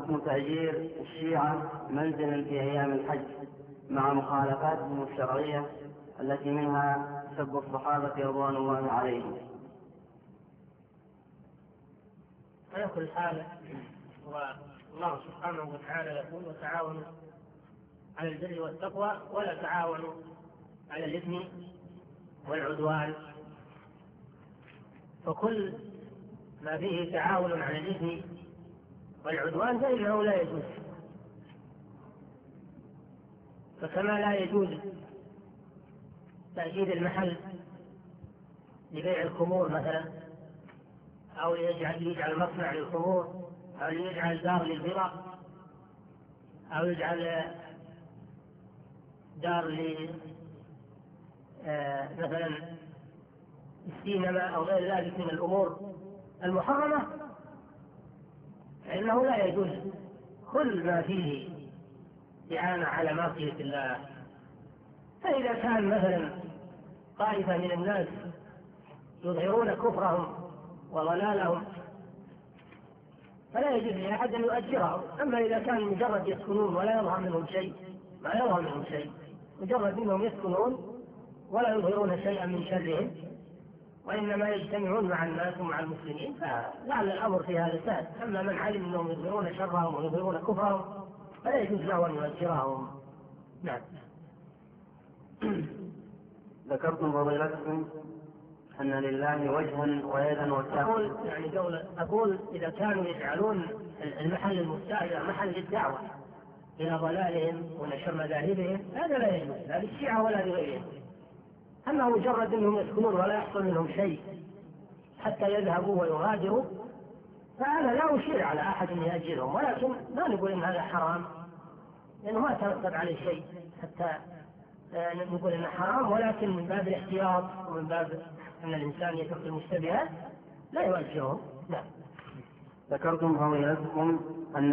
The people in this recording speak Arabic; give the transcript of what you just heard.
حكم تأجير الشيعة منزلا في أيام الحج مع مخالفاتهم الشرعية التي منها سب الصحابة رضوان الله عليهم. على كل حال، والله سبحانه وتعالى يقول: وتعاونوا على البر والتقوى ولا تعاونوا على الإثم والعدوان. فكل ما فيه تعاون على الإثم والعدوان فإنه لا يجوز. فكما لا يجوز تأجير المحل لبيع الخمور مثلا، أو يجعل مصنع للخمور، أو يجعل دار للبراء، أو يجعل دار مثلا السينما أو غير ذلك من الأمور المحرمة، فإنه لا يجوز كل ما فيه إعانة على معصية الله. فإذا كان مثلا طائفة من الناس يظهرون كفرهم وضلالهم فلا يجوز لأحد أن يؤجرهم. أما إذا كان مجرد يسكنون ولا يظهر منهم شيء، مجرد منهم يسكنون ولا يظهرون شيئا من شرهم، وإنما يجتمعون مع الناس ومع المسلمين، فلعل الأمر في هذا سهل. أما من علم أنهم يظهرون شرهم ويظهرون كفرهم فلا يجوز له أن يؤجرهم. نعم. ذكرتم فضيلتكم أن لله وجها ويدا وساقا. أقول إذا كانوا يجعلون المحل المستأجر محل للدعوة إلى ضلالهم ونشر مذاهبهم هذا لا يجوز، لا للشيعة ولا لغيرهم. أما مجرد أنهم يسكنون ولا يحصل منهم شيء حتى يذهبوا ويغادروا فأنا لا أشير على أحد أن يأجرهم، ولكن ما نقول إن هذا حرام لأنه ما ترتب عليه شيء حتى نقول إنه حرام، ولكن من باب الاحتياط ومن باب أن الإنسان يترك المشتبهات لا يؤجرهم. لا. ذكرتم فضيلتكم أن